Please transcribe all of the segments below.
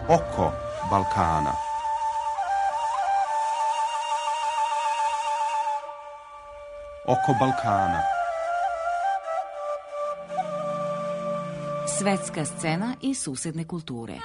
Oko Balkana. Oko Balkana. Svetska scena i susedne kulture.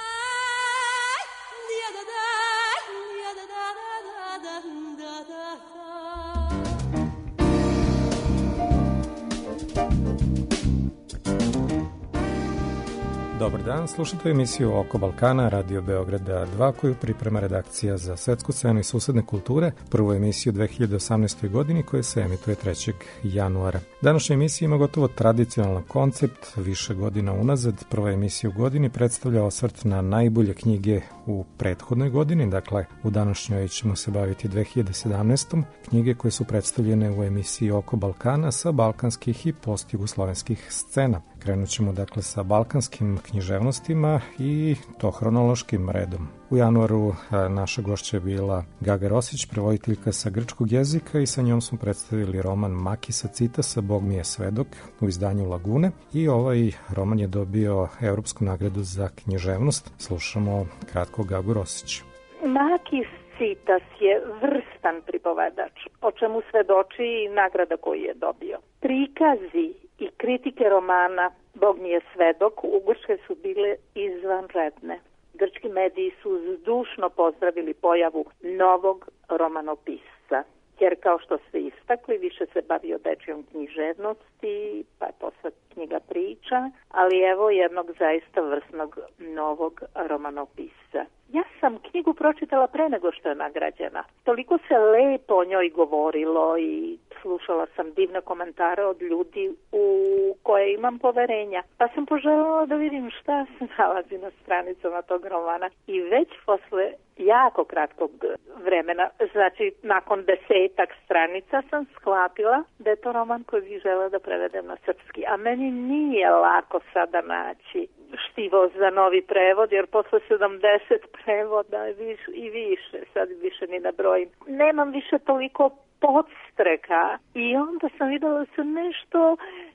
Dobar dan, slušate emisiju Oko Balkana, Radio Beograda 2, koju priprema redakcija za svetsku scenu i susedne kulture, prvu emisiju 2018. godini koja se emituje 3. januara. Današnja emisija ima gotovo tradicionalan koncept, više godina unazad. Prva emisija u godini predstavlja osvrt na najbolje knjige u prethodnoj godini, dakle u današnjoj ćemo se baviti 2017. Knjige koje su predstavljene u emisiji Oko Balkana sa balkanskih i postjugoslovenskih scena. Krenut ćemo dakle sa balkanskim književnostima i to hronološkim redom. U januaru naša gošća je bila Gaga Rosić, prevoditeljka sa grčkog jezika, i sa njom smo predstavili roman Makisa Citasa, Bog mi je svedok, u izdanju Lagune, i ovaj roman je dobio Evropsku nagradu za književnost. Slušamo kratko Gagu Rosić. Makis Citas je vrstan pripovedač, o čemu svedoči i nagrada koju je dobio. Prikazi i kritike romana Bog mi je svedok u Grčkoj su bile izvanredne. Grčki mediji su zdušno pozdravili pojavu novog romanopisca, jer kao što ste istakli, više se bavio dečjom književnosti, pa je posle knjiga priča, ali evo jednog zaista vrsnog novog romanopisca. Ja sam knjigu pročitala pre nego što je nagrađena. Toliko se lepo o njoj govorilo i slušala sam divne komentare od ljudi u koje imam poverenja. Pa sam poželjela da vidim šta se nalazi na stranicama tog romana. I već posle jako kratkog vremena, znači nakon 10 stranica, sam shvatila da je to roman koji bih želela da prevedem na srpski. A meni nije lako sada naći štivo za novi prevod, jer posle 70 prevoda i više, sad više ni na brojim, nemam više toliko podstreka. I onda sam videla da se nešto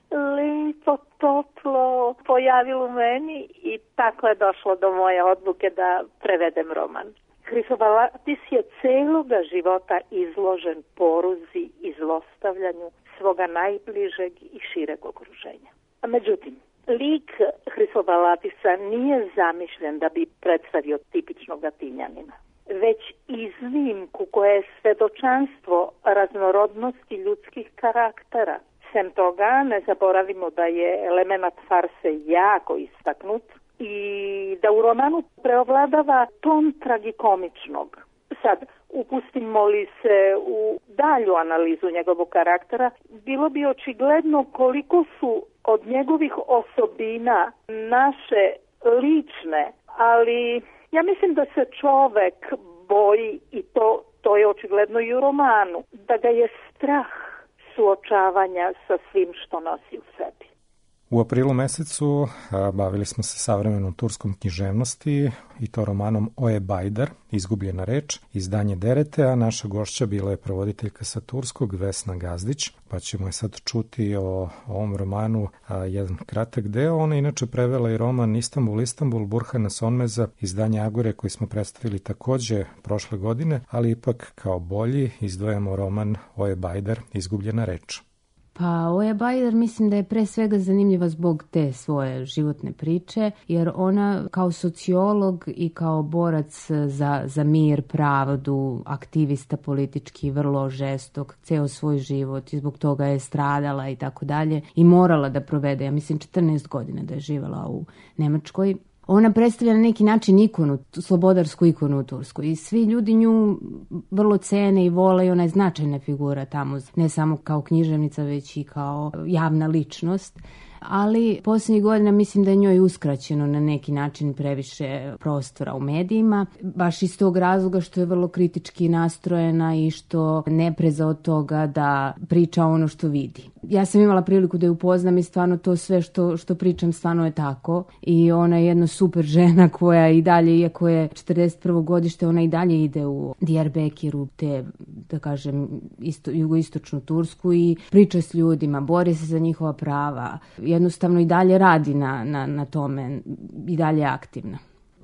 lepo, toplo pojavilo u meni i tako je došlo do moje odluke da prevedem roman. Hrisovalatis je celoga života izložen poruzi i zlostavljanju svoga najbližeg i šireg okruženja. A međutim, lik Hrisovalatisa nije zamišljen da bi predstavio tipičnog Atinjanina, već iznimku koja je svedočanstvo raznorodnosti ljudskih karaktera. Sem toga, ne zaboravimo da je element farse jako istaknut i da u romanu preovladava ton tragikomičnog. Sad, upustimo li se u dalju analizu njegovog karaktera, bilo bi očigledno koliko su od njegovih osobina naše lične, ali ja mislim da se čovek boji, i to je očigledno i u romanu, da ga je strah suočavanja sa svim što nosi u sebi. U aprilu mesecu bavili smo se savremenom turskom književnosti i to romanom Oje Bajdar, Izgubljena reč, izdanje Derete, a naša gošća bila je prevoditeljka sa turskog Vesna Gazdić, pa ćemo je sad čuti o ovom romanu jedan kratak deo. Ona inače prevela i roman Istanbul, Burhana Sonmeza, izdanje Agore, koji smo predstavili takođe prošle godine, ali ipak kao bolji izdvajamo roman Oje Bajdar, Izgubljena reč. Pa Oja Bajdar mislim da je pre svega zanimljiva zbog te svoje životne priče, jer ona kao sociolog i kao borac za mir, pravdu, aktivista politički, vrlo žestok, ceo svoj život, i zbog toga je stradala i tako dalje i morala da provede, ja mislim 14 godina da je živjela u Nemačkoj. Ona predstavlja na neki način ikonu, slobodarsku ikonu u Turskoj, i svi ljudi nju vrlo cene i vole, i ona je značajna figura tamo, ne samo kao književnica, već i kao javna ličnost. Ali posljednjih godina mislim da je njoj uskraćeno na neki način previše prostora u medijima, baš iz tog razloga što je vrlo kritički nastrojena i što ne preza od toga da priča ono što vidi. Ja sam imala priliku da je upoznam i stvarno to sve što pričam stvarno je tako, i ona je jedna super žena koja i dalje, iako je 41. godište, ona i dalje ide u Diyarbekiru, te, da kažem, jugoistočnu Tursku, i priča s ljudima, bori se za njihova prava, jednostavno i dalje radi na tome, i dalje je aktivna.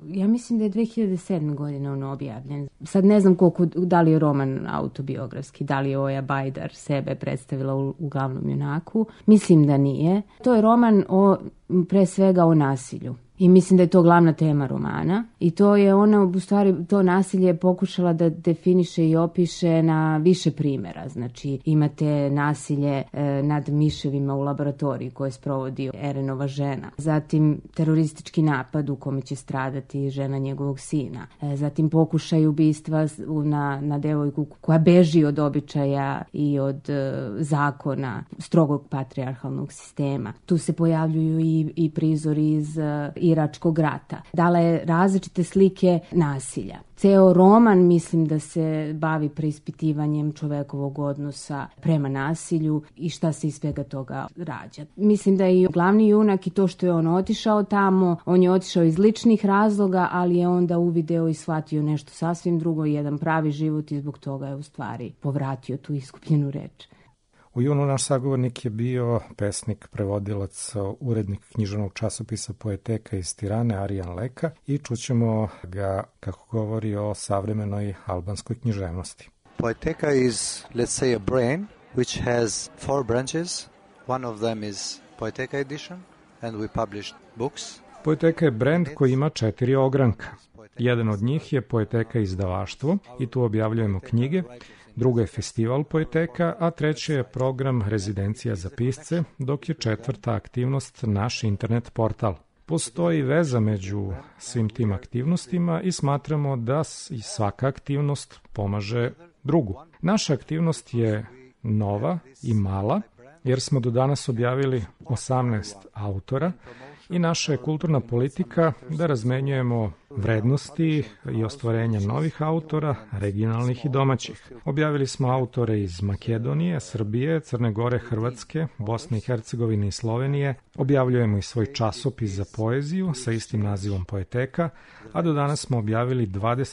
Ja mislim da je 2007. godine on objavljen. Sad ne znam da li je roman autobiografski, da li je Oja Bajdar sebe predstavila u glavnom junaku. Mislim da nije. To je roman pre svega o nasilju. I mislim da je to glavna tema romana. I to je ona, u stvari, to nasilje pokušala da definiše i opiše na više primjera. Znači, imate nasilje nad miševima u laboratoriji koje sprovodi Erenova žena. Zatim, teroristički napad u kome će stradati žena njegovog sina. Zatim, pokušaj ubistva na devojku koja beži od običaja i od zakona strogog patrijarhalnog sistema. Tu se pojavljuju i prizori iz Iračkog rata. Dala je različite slike nasilja. Ceo roman mislim da se bavi preispitivanjem čovekovog odnosa prema nasilju i šta se iz svega toga rađa. Mislim da je i glavni junak i to što je on otišao tamo, on je otišao iz ličnih razloga, ali je onda uvideo i shvatio nešto sasvim drugo, jedan pravi život i zbog toga je u stvari povratio tu iskupljenu reč. U junu naš sagovornik je bio pesnik, prevodilac, urednik književnog časopisa Poeteka iz Tirane, Arijan Leka, i čućemo ga kako govori o savremenoj albanskoj književnosti. Poeteka is, let's say, a brain which has 4 branches. One of them is Poeteka edition and we published books. Poeteka je brend koji ima 4 ogranka. Jedan od njih je Poeteka izdavaštvo i tu objavljujemo knjige. Druga je festival Poeteka, a treća je program rezidencija za pisce, dok je četvrta aktivnost naš internet portal. Postoji veza među svim tim aktivnostima i smatramo da i svaka aktivnost pomaže drugu. Naša aktivnost je nova i mala, jer smo do danas objavili 18 autora i naša je kulturna politika da razmenjujemo vrednosti i ostvarenja novih autora, regionalnih i domaćih. Objavili smo autore iz Makedonije, Srbije, Crne Gore, Hrvatske, Bosne i Hercegovine i Slovenije. Objavljujemo i svoj časopis za poeziju sa istim nazivom Poeteka, a do danas smo objavili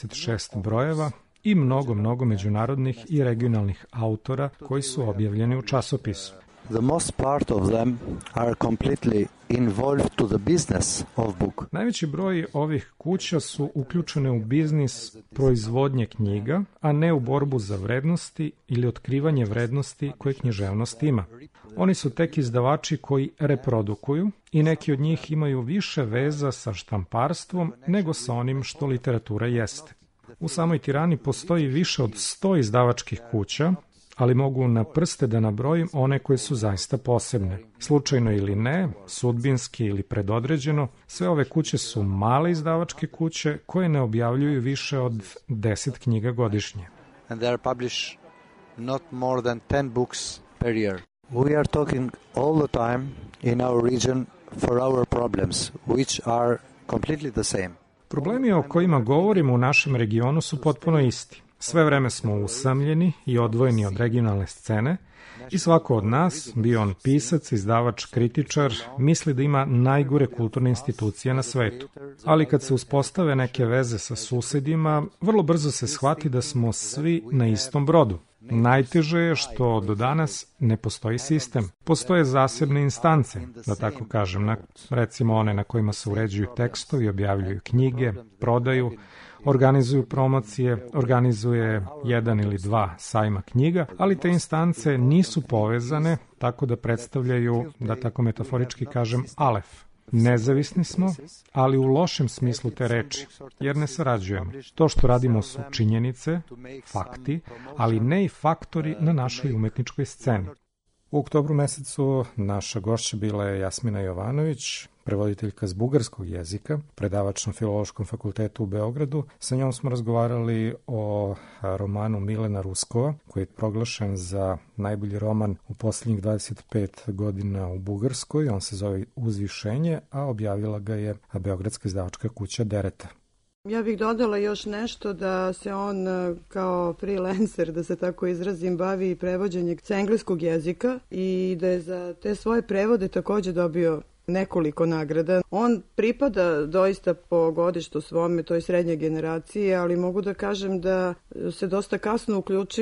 26 brojeva i mnogo međunarodnih i regionalnih autora koji su objavljeni u časopisu. The most part of them are completely involved to the business of book. Najveći broj ovih kuća su uključene u biznis proizvodnje knjiga, a ne u borbu za vrednosti ili otkrivanje vrednosti koje književnost ima. Oni su tek izdavači koji reprodukuju i neki od njih imaju više veza sa štamparstvom nego sa onim što literatura jeste. U samoj Tirani postoji više od 100 izdavačkih kuća, ali mogu na prste da nabrojim one koje su zaista posebne. Slučajno ili ne, sudbinski ili predodređeno, sve ove kuće su male izdavačke kuće koje ne objavljuju više od 10 knjiga godišnje. And they are published not more than 10 books per year. We are talking all the time in our region for our problems, which are completely the same. Problemi o kojima govorimo u našem regionu su potpuno isti. Sve vreme smo usamljeni i odvojeni od regionalne scene i svako od nas, bio on pisac, izdavač, kritičar, misli da ima najgore kulturne institucije na svetu. Ali kad se uspostave neke veze sa susedima, vrlo brzo se shvati da smo svi na istom brodu. Najteže je što do danas ne postoji sistem. Postoje zasebne instance, da tako kažem, recimo one na kojima se uređuju tekstovi, objavljuju knjige, prodaju, organizuju promocije, organizuje 1 ili 2 sajma knjiga, ali te instance nisu povezane tako da predstavljaju, da tako metaforički kažem, alef. Nezavisni smo, ali u lošem smislu te reči, jer ne sarađujemo. To što radimo su činjenice, fakti, ali ne i faktori na našoj umetničkoj sceni. U oktobru mesecu naša gošća bila je Jasmina Jovanović, prevoditeljka s bugarskog jezika, predavač na Filološkom fakultetu u Beogradu. Sa njom smo razgovarali o romanu Milena Ruskova, koji je proglašen za najbolji roman u posljednjih 25 godina u Bugarskoj. On se zove Uzvišenje, a objavila ga je beogradska izdavačka kuća Dereta. Ja bih dodala još nešto da se on kao freelancer, da se tako izrazim, bavi prevođenjem sa engleskog jezika i da je za te svoje prevode također dobio nekoliko nagrada. On pripada doista po godištu svome toj srednje generacije, ali mogu da kažem da se dosta kasno uključio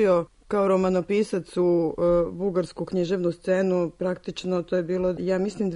kao romanopisac u bugarsku književnu scenu, praktično to je bilo, ja mislim,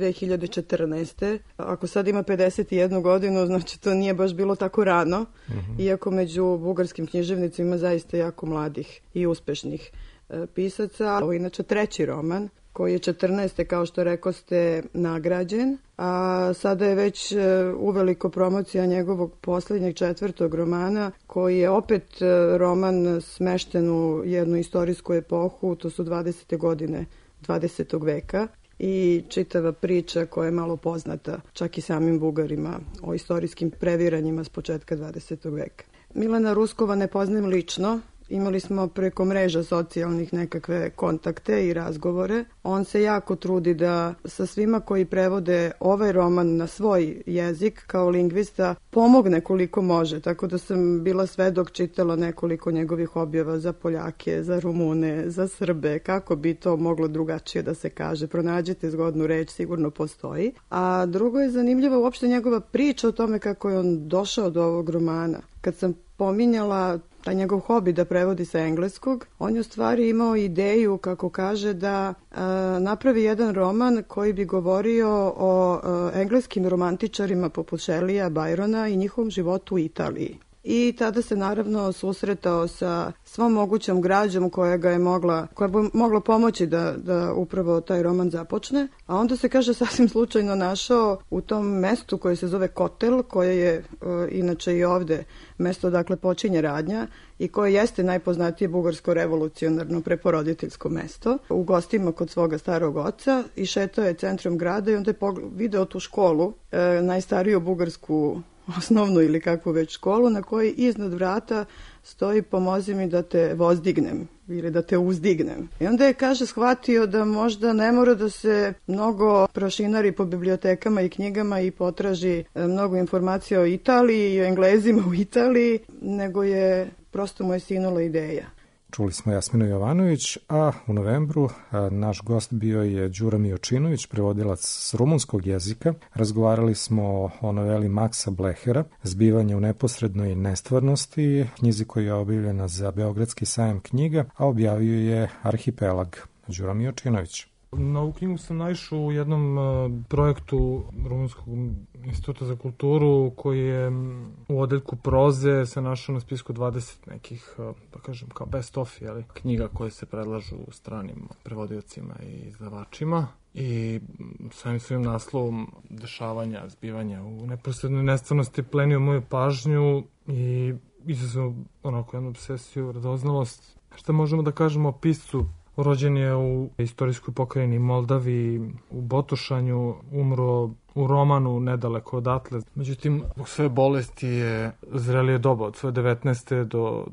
2014. Ako sad ima 51 godinu, znači to nije baš bilo tako rano, iako među bugarskim književnicima ima zaista jako mladih i uspešnih pisaca. Ovo je inače treći roman, koji je 14. kao što rekoste nagrađen, a sada je već uveliko promocija njegovog poslednjeg 4. romana, koji je opet roman smešten u jednu istorijsku epohu, to su 20. godine 20. veka i čitava priča koja je malo poznata čak i samim Bugarima o istorijskim previranjima s početka 20. veka. Milana Ruskova ne poznajem lično, imali smo preko mreža socijalnih nekakve kontakte i razgovore. On se jako trudi da sa svima koji prevode ovaj roman na svoj jezik kao lingvista pomogne koliko može. Tako da sam bila svedok, čitala nekoliko njegovih objava za Poljake, za Rumune, za Srbe, kako bi to moglo drugačije da se kaže. Pronađite zgodnu reč, sigurno postoji. A drugo je zanimljiva uopšte njegova priča o tome kako je on došao do ovog romana. Kad sam pominjala taj njegov hobi da prevodi sa engleskog, on je u stvari imao ideju, kako kaže, da napravi jedan roman koji bi govorio o engleskim romantičarima poput Shelleya, Byrona i njihovom životu u Italiji. I tada se naravno susretao sa svom mogućom građom koja bi mogla pomoći da upravo taj roman započne. A onda se, kaže, sasvim slučajno našao u tom mestu koje se zove Kotel, koje je inače i ovde mesto odakle počinje radnja i koje jeste najpoznatije bugarsko revolucionarno preporoditeljsko mesto, u gostima kod svoga starog oca, i šetao je centrom grada i onda je video tu školu, najstariju bugarsku osnovnu ili kakvu već školu, na kojoj iznad vrata stoji pomozi mi da te vozdignem ili da te uzdignem. I onda je, kaže, shvatio da možda ne mora da se mnogo prošinari po bibliotekama i knjigama i potraži mnogo informacija o Italiji i o Englezima u Italiji, nego je prosto mu je sinula ideja. Čuli smo Jasminu Jovanović, a u novembru naš gost bio je Đura Mijočinović, prevodilac s rumunskog jezika. Razgovarali smo o noveli Maksa Blehera, Zbivanje u neposrednoj nestvarnosti, knjizi koja je objavljena za Beogradski sajam knjiga, a objavio je Arhipelag. Đura Mijočinović. Na ovu knjigu sam naišao u jednom projektu Rumunskog instituta za kulturu koji je u odeljku proze se našao na spisku 20 nekih, da kažem, kao best of, knjiga koje se predlažu stranim prevodiocima i izdavačima. I samim svojim naslovom dešavanja, zbivanja u neposrednoj nestvarnosti plenio moju pažnju i izazvao onako jednu obsesiju, radoznalost. Šta možemo da kažemo o piscu? Rođen je u istorijskoj pokrajini Moldavi, u Botošanju, umro u Romanu nedaleko odatle. Međutim, u sve bolesti je zrelije doba od svoje 19.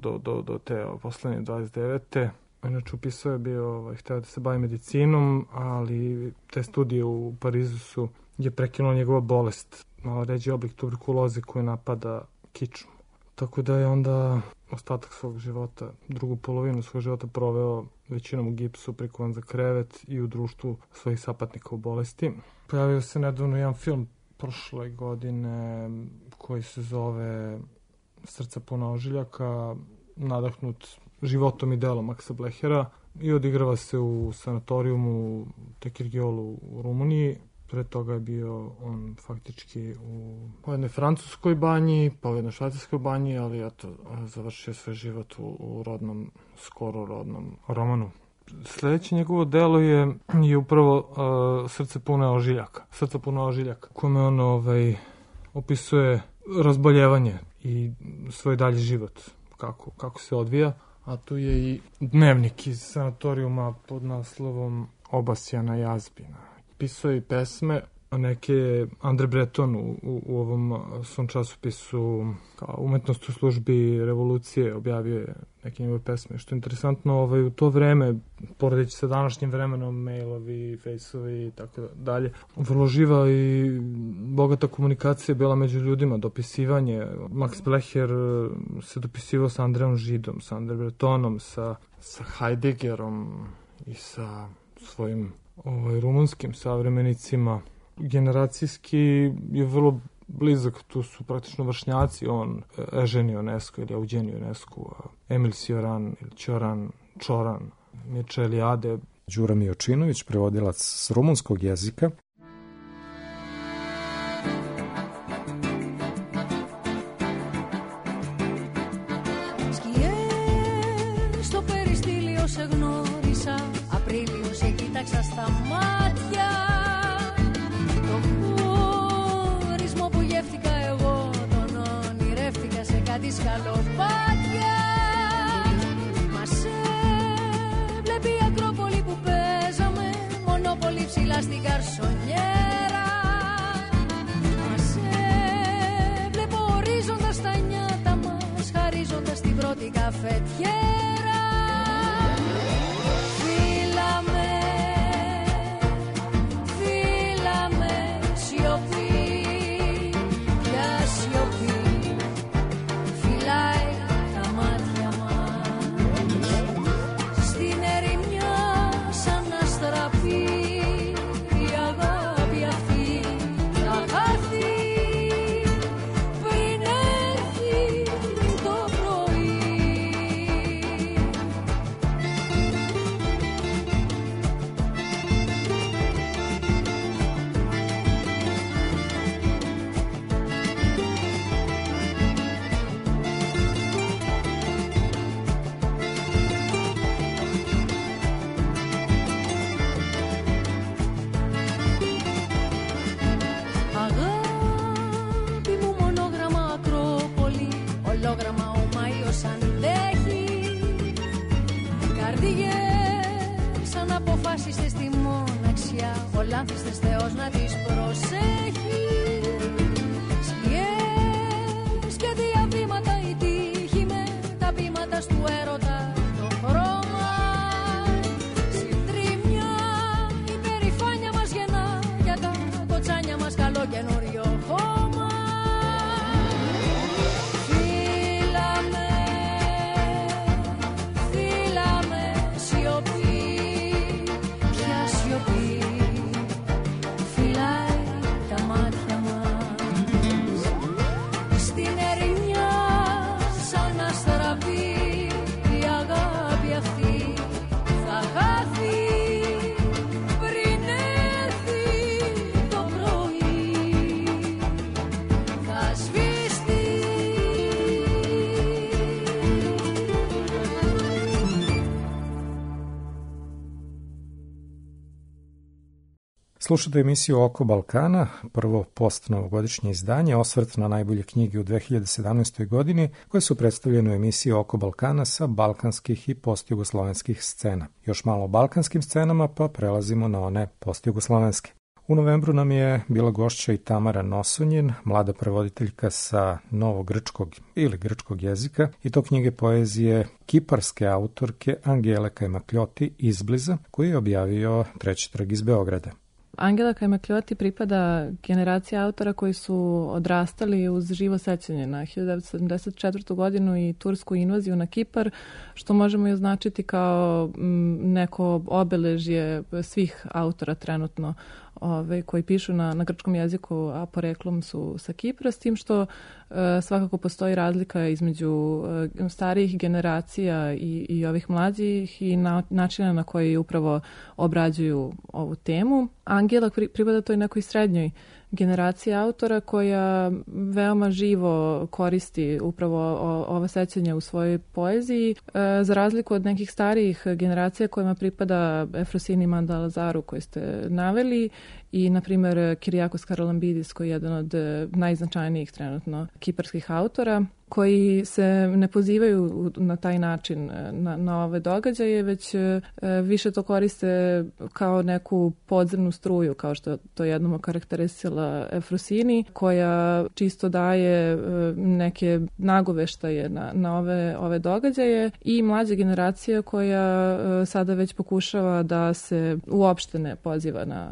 do te poslednje 29. Inače, upisao je bio, hteo da se bavi medicinom, ali te studije u Parizu je prekinula njegova bolest, malo ređi oblik tuberkuloze koja napada kičmu. Tako da je onda ostatak svog života, drugu polovinu svog života proveo većinom u gipsu, prikovan za krevet i u društvu svojih sapatnika u bolesti. Pojavio se nedavno jedan film prošle godine koji se zove Srca puna ožiljaka, nadahnut životom i delom Maksa Blehera i odigrava se u sanatorijumu Tekirgiolu u Rumuniji. Pre toga je bio on faktički u jednoj francuskoj banji, pa u jednoj švajcarskoj banji, ali eto, završio svoj život u rodnom, skoro rodnom romanu. Sledeće njegovo delo je upravo Srce puno ožiljaka. Srce puno ožiljaka, kome on opisuje razboljevanje i svoj dalji život, kako se odvija. A tu je i dnevnik iz sanatorijuma pod naslovom Obasjana jazbina. Pisao je i pesme, a neke je Andre Breton u ovom svom časopisu kao umetnost u službi revolucije objavio je neke njegove pesme. Što je interesantno, u to vreme, poredeći sa današnjim vremenom, mailovi, fejsovi i tako dalje, vrlo živa i bogata komunikacija bila među ljudima, dopisivanje. Max Blecher se dopisivao sa Andreom Židom, sa Andre Bretonom, sa Heideggerom i sa svojim rumunskim savremenicima. Generacijski je vrlo blizak, tu su praktično vršnjaci, on Eugeni Ionescu ili Eugenio Ionescu, Emil Cioran ili Cioran, Čoran, Mirčelijade. Đura Mijočinović, prevodilac s rumunskog jezika. Στο περιστήλιο σε γνώρισα, Απρίλιο σε κοίταξα στα μάτια. Το χωρισμό που γεύτηκα εγώ, τον ονειρεύτηκα σε κάτι σκαλοπάτια. Μας έβλεπε η Ακρόπολη που παίζαμε, Μονόπολη ψηλά στην καρσονιέρα. Μας έβλεπε ορίζοντας τα νιάτα μας, χαρίζοντας την πρώτη καφετιέρα. Φύλαμε, φύλαμε, σιωπή, πια σιωπή, φυλάει τα μάτια μας. Στην ερημιά σαν να στραπεί η αγάπη αυτή, θα χαθεί πριν έρθει το πρωί. Αγάπη μου, μονόγραμμα Ακρόπολη, ολόγραμμα ο Μάιος αντέχει. Καρδιές σαν αποφάσιστες στη μοναξιά, ο λάνθιστες Θεός να τις προσέχει. Σκιές και διαβήματα η τύχη με τα πείματα του έρωτα το χρώμα. Συντρίμμια η περηφάνεια μας γεννά, για τα κοτσάνια μας καλό καινούριο χώμα. Φύλαμε, φύλαμε, σιωπή, πια σιωπή, φυλάει τα μάτια μας. Στην ερημιά σαν να στραβεί η αγάπη αυτή, θα χάθει πριν έρθει το πρωί. Θα σβήσει. Slušate emisiju Oko Balkana, prvo post-novogodišnje izdanje, osvrt na najbolje knjige u 2017. godini, koje su predstavljene u emisiji Oko Balkana sa balkanskih i postjugoslovenskih scena. Još malo o balkanskim scenama, pa prelazimo na one postjugoslovenske. U novembru nam je bila gošća i Tamara Nosonjin, mlada prevoditeljka sa novogrčkog ili grčkog jezika, i to knjige poezije kiparske autorke Angele Kajmakljoti Izbliza, koji je objavio Treći trg iz Beograda. Angela Kajmakljoti pripada generaciji autora koji su odrastali uz živo sećanje na 1974. godinu i tursku invaziju na Kipar, što možemo i označiti kao neko obeležje svih autora trenutno koji pišu na grčkom jeziku, a poreklom su sa Kipra, s tim što svakako postoji razlika između starijih generacija i ovih mlađih i načina na koji upravo obrađuju ovu temu. Angela pripada toj nekoj srednjoj generaciji autora koja veoma živo koristi upravo ova sećanja u svojoj poeziji, za razliku od nekih starijih generacija kojima pripada Efrosini Mandalazaru koji ste naveli i, na primjer, Kirijakos Karalambidis koji je jedan od najznačajnijih trenutno kiparskih autora, koji se ne pozivaju na taj način na ove događaje, već više to koriste kao neku podzemnu struju, kao što to jednom okarakterisala Efrosini, koja čisto daje neke nagoveštaje na ove događaje, i mlađa generacija koja sada već pokušava da se uopšte ne poziva na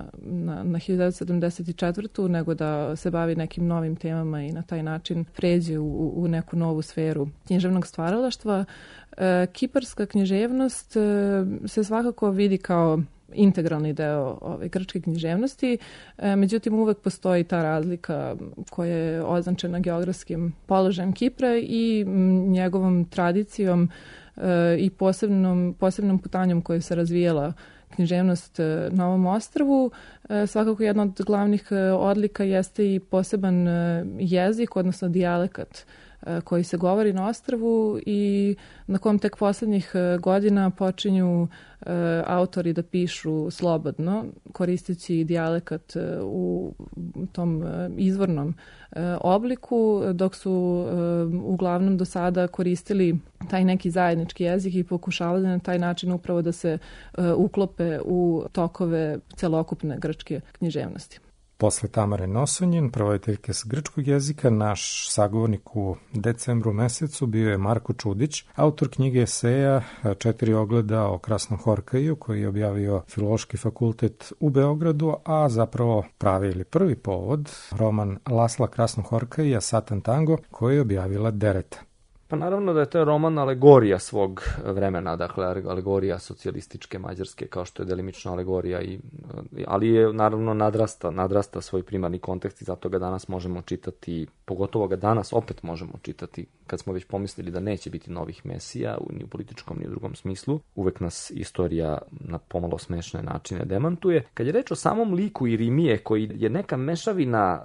1974. nego da se bavi nekim novim temama i na taj način pređe u neku novu sferu književnog stvaralaštva. Kiparska književnost se svakako vidi kao integralni deo ove grčke književnosti, međutim uvek postoji ta razlika koja je označena geografskim položajem Kipra i njegovom tradicijom i posebnom putanjom koju se razvijela književnost na ovom ostrvu. Svakako jedna od glavnih odlika jeste i poseban jezik, odnosno dijalekat koji se govori na ostrvu i na kom tek poslednjih godina počinju autori da pišu slobodno, koristeći dijalekat u tom izvornom obliku, dok su uglavnom do sada koristili taj neki zajednički jezik i pokušavali na taj način upravo da se uklope u tokove celokupne grčke književnosti. Posle Tamare Nosonjin, prevoditeljke s grčkog jezika, naš sagovornik u decembru mesecu bio je Marko Čudić, autor knjige eseja 4 ogleda o Krasnom Horkaju, koji je objavio Filološki fakultet u Beogradu, a zapravo pravi ili prvi povod, roman Lasla Krasnohorkaja Satan Tango, koji je objavila Dereta. Pa naravno da je to roman alegorija svog vremena, dakle alegorija socijalističke Mađarske, kao što je delimično alegorija, ali je naravno nadrasta svoj primarni kontekst i zato ga danas možemo čitati, pogotovo ga danas opet možemo čitati kad smo već pomislili da neće biti novih mesija, ni u političkom ni u drugom smislu. Uvek nas istorija na pomalo smešne načine demantuje. Kad je reč o samom liku Irimije, koji je neka mešavina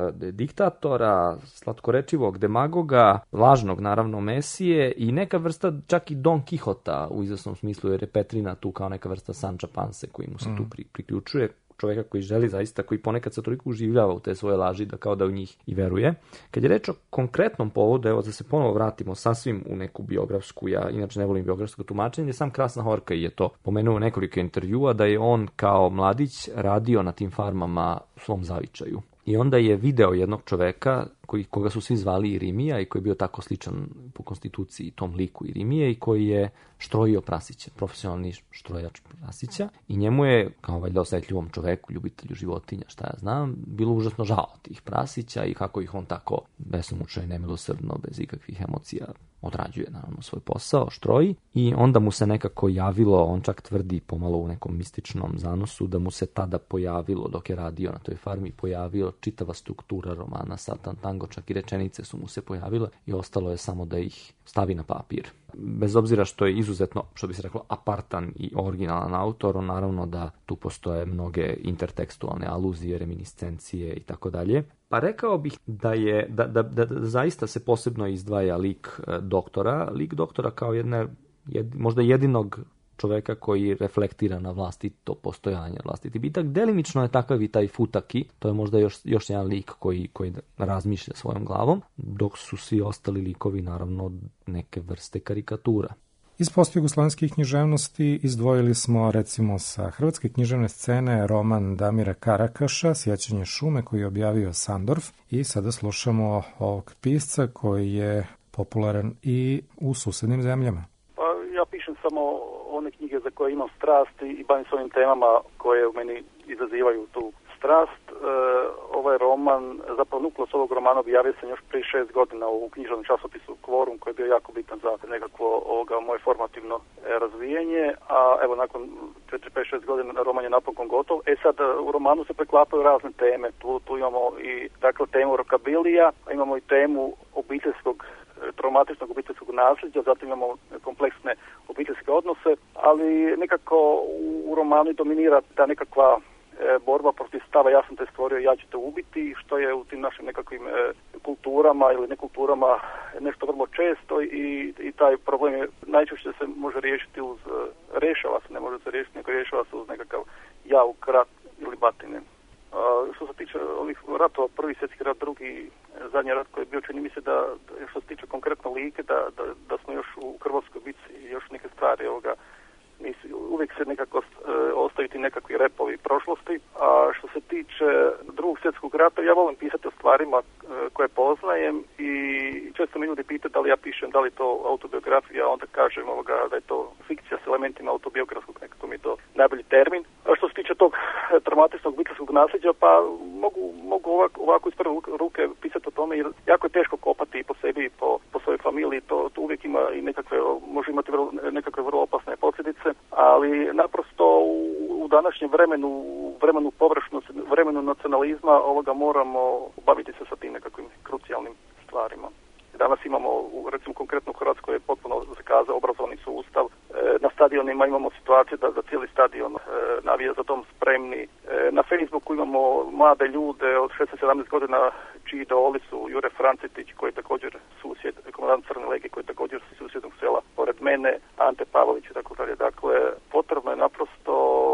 diktatora, slatkorečivog demagoga, lažnog naravno mesije i neka vrsta čak i Don Kihota u izvesnom smislu, jer je Petrina tu kao neka vrsta Sanča Panse koji mu se tu priključuje, čoveka koji želi zaista, koji ponekad se toliko uživljava u te svoje laži da kao da u njih i veruje. Kad je reč o konkretnom povodu, evo da se ponovo vratimo sasvim u neku biografsku, ja inače ne volim biografsko tumačenje, sam Krasna Horkaj je to pomenuo u nekoliko intervjua da je on kao mladić radio na tim farmama u svom zavičaju. I onda je video jednog čoveka koga su svi zvali Irimija i koji je bio tako sličan po konstituciji tom liku Irimije i koji je štrojio prasiće, profesionalni štrojač prasića. I njemu je, kao valjda osetljivom čoveku, ljubitelju životinja, šta ja znam, bilo užasno žao tih prasića i kako ih on tako besomučno i nemilosrdno, bez ikakvih emocija odrađuje naravno svoj posao, štroji. I onda mu se nekako javilo, on čak tvrdi pomalo u nekom mističnom zanosu, da mu se tada pojavilo, dok je radio na toj farmi, pojavila čitava struktura romana Satan Tango, čak i rečenice su mu se pojavile i ostalo je samo da ih stavi na papir. Bez obzira što je izuzetno, što bi se reklo, apartan i originalan autor, on naravno da tu postoje mnoge intertekstualne aluzije, reminiscencije i tako dalje. Pa rekao bih da je, da zaista se posebno izdvaja lik doktora kao možda jedinog čoveka koji reflektira na vlastito postojanje, vlastiti bitak. Delimično je takav i taj Futaki, to je možda još jedan lik koji razmišlja svojom glavom, dok su svi ostali likovi naravno neke vrste karikatura. Iz postjugoslovenskih književnosti izdvojili smo recimo sa hrvatske književne scene roman Damira Karakaša Sjećanje šume, koji je objavio Sandorf, i sada slušamo ovog pisca koji je popularan i u susednim zemljama. Pa ja pišem samo one knjige za koje imam strast i bavim se ovim temama koje u meni izazivaju tu strast. Ovaj roman, zapravo nukleus ovog romana objavio sam još prije 6 godina u književnom časopisu Kvorum, koji je bio jako bitan za nekakvo moje formativno razvijanje, a evo nakon 4, 5, 6 godina roman je napokon gotov. Sad u romanu se preklapaju razne teme, tu imamo i dakle temu rokabilija, imamo i temu traumatičnog obiteljskog nasljeđa, zatim imamo kompleksne obiteljske odnose, ali nekako u romanu dominira ta nekakva borba protiv stava ja sam te stvorio, ja ću te ubiti, što je u tim našim nekakvim kulturama ili nekulturama nešto vrlo često i taj problem je najčešće se može riješiti rješava se, ne može se riješiti, nego rješava se uz nekakav jauk, rat ili batine. Što se tiče ovih ratova, prvi svjetski rat, drugi, zadnji rat koji je bio, čini mi se da što se tiče konkretno Like, da smo još u Krvovskoj bitci i još neke stvari uvijek se nekako ostaju ti nekakvi repovi prošlosti. A što se tiče drugog svjetskog rata, ja volim pisati o stvarima koje poznajem i često mi ljudi pitaju da li ja pišem, da li to autobiografija, onda kažem da je to fikcija s elementima autobiografskog, nekako mi je to najbolji termin. A što se tiče tog traumatičnog obiteljskog nasljeđa, pa mogu ovako iz prve ruke pisati o tome, jer jako je teško kopati po sebi i po svojoj familiji, to uvijek ima i može imati nekakve vrlo opasne posljedice, ali naprosto u današnjem vremenu površnosti, vremenu nacionalizma moramo baviti se sa tim nekakvim krucijalnim stvarima. Danas imamo, recimo konkretno u Hrvatskoj je potpuno zakazao obrazovni sustav. Na stadionima imamo situaciju da cijeli stadion navija za dom spremni. Na Facebooku imamo mlade ljude od 16-17 godina čiji idoli su Jure Francetić, koji je također susjed, komandant Crne Legije, koji je također susjednog sela pored mene, Ante Pavlović i tako dalje. Dakle, potrebno je naprosto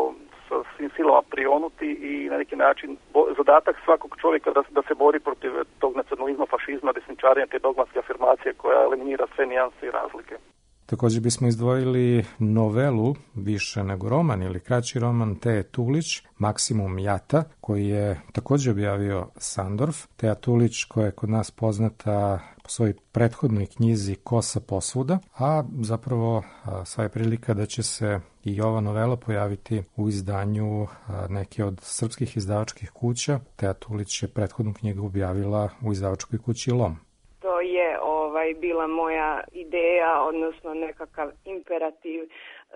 sa svim silama prionuti i na neki način zadatak svakog čovjeka da se bori protiv tog nacionalizma, fašizma, desničarenja, te dogmatske afirmacije koja eliminira sve nijanse i razlike. Također bismo izdvojili novelu, više nego roman ili kraći roman Teje Tulić, Maksimum Jata, koji je također objavio Sandorf. Teja Tulić, koja je kod nas poznata po svojoj prethodnoj knjizi Kosa posvuda, a zapravo sva je prilika da će se i ova novela pojaviti u izdanju neke od srpskih izdavačkih kuća. Teja Tulić je prethodnu knjigu objavila u izdavačkoj kući Lom. To je bila moja ideja, odnosno nekakav imperativ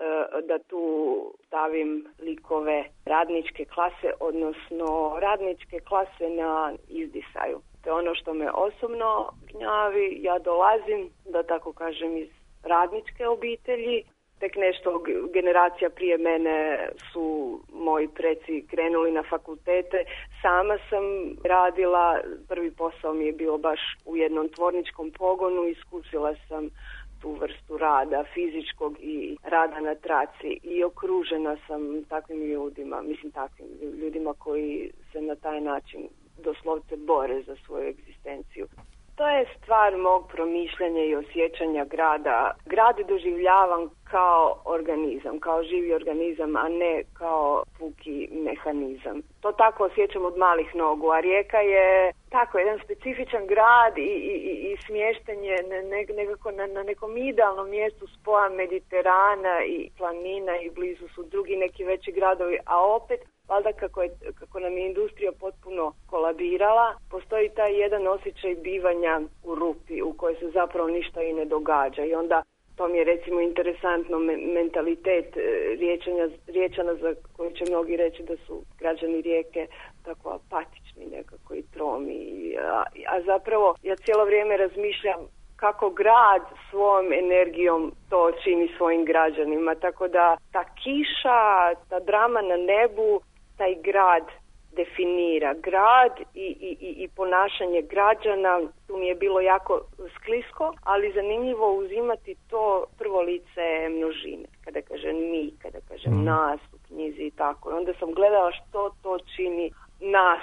da tu stavim likove radničke klase, odnosno radničke klase na izdisaju. To je ono što me osobno gnjavi. Ja dolazim, da tako kažem, iz radničke obitelji. Tek nešto generacija prije mene su moji preci krenuli na fakultete. Sama sam radila, prvi posao mi je bio baš u jednom tvorničkom pogonu, iskusila sam tu vrstu rada, fizičkog i rada na traci i okružena sam takvim ljudima, takvim ljudima koji se na taj način doslovce bore za svoju egzistenciju. To je stvar mog promišljanja i osjećanja grada. Grad doživljavam kao organizam, kao živi organizam, a ne kao puki mehanizam. To tako osjećam od malih nogu, a Rijeka je tako jedan specifičan grad i smještanje nekako na nekom idealnom mjestu spoja Mediterana i planina i blizu su drugi neki veći gradovi, a opet valjda kako nam je industrija potpuno kolabirala, postoji taj jedan osjećaj bivanja u rupi u kojoj se zapravo ništa i ne događa. I onda to mi je recimo interesantno mentalitet Riječana za koji će mnogi reći da su građani Rijeke tako apatični nekako i tromi. A zapravo ja cijelo vrijeme razmišljam kako grad svojom energijom to čini svojim građanima. Tako da ta kiša, ta drama na nebu, taj grad definira. Grad i ponašanje građana, tu mi je bilo jako sklisko, ali zanimljivo uzimati to prvo lice množine. Kada kažem mi, kada kažem nas u knjizi i tako. Onda sam gledala što to čini nas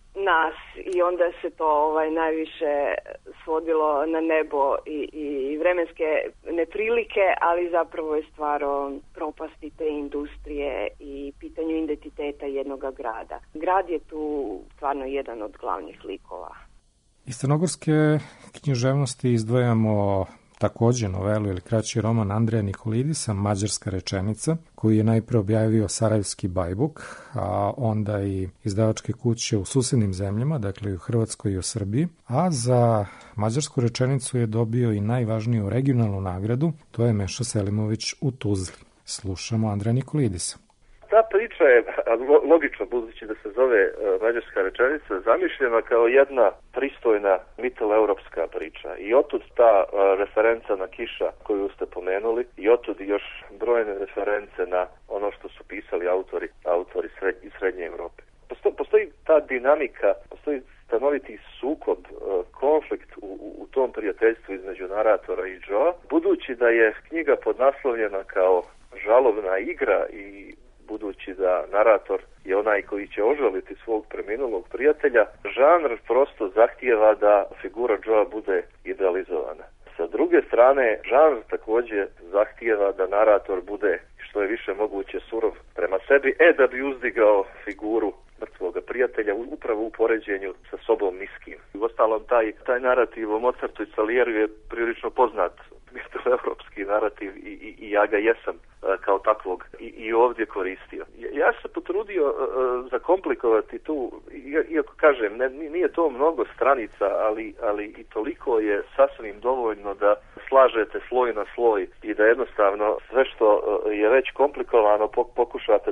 i onda se to najviše svodilo na nebo i vremenske neprilike, ali zapravo je stvar o propasti te industrije i pitanju identiteta jednog grada. Grad je tu stvarno jedan od glavnih likova. Iz crnogorske književnosti izdvajamo također novelu ili kraći roman Andreja Nikolidisa, Mađarska rečenica, koji je najprije objavio Sarajevski Bajbuk, a onda i izdavačke kuće u susednim zemljama, dakle i u Hrvatskoj i u Srbiji. A za Mađarsku rečenicu je dobio i najvažniju regionalnu nagradu, to je Meša Selimović u Tuzli. Slušamo Andreja Nikolidisa. Ta priča je, logično budući da se zove Mađarska rečenica, zamišljena kao jedna pristojna mitteleuropska priča. I otud ta referenca na Kiša koju ste pomenuli i otud još brojne reference na ono što su pisali autori iz Srednje Europe. Postoji ta dinamika, postoji stanoviti sukob, konflikt u tom prijateljstvu između naratora i Joea, budući da je knjiga podnaslovljena kao žalovna igra i budući da narator je onaj koji će ožaliti svog preminulog prijatelja, žanr prosto zahtijeva da figura Joea bude idealizovana. Sa druge strane, žanr također zahtijeva da narator bude što je više moguće surov prema sebi, da bi uzdigao figuru mrtvoga prijatelja upravo u poređenju sa sobom niskim. Uostalom, taj narativ o Mozartu i Salieru je prilično poznat mitteleuropski narativ i ja ga jesam kao takvog i ovdje koristio. Ja se potrudio zakomplikovati tu, iako kažem, nije to mnogo stranica, ali i toliko je sasvim dovoljno da slažete sloj na sloj i da jednostavno sve što je već komplikovano pokušate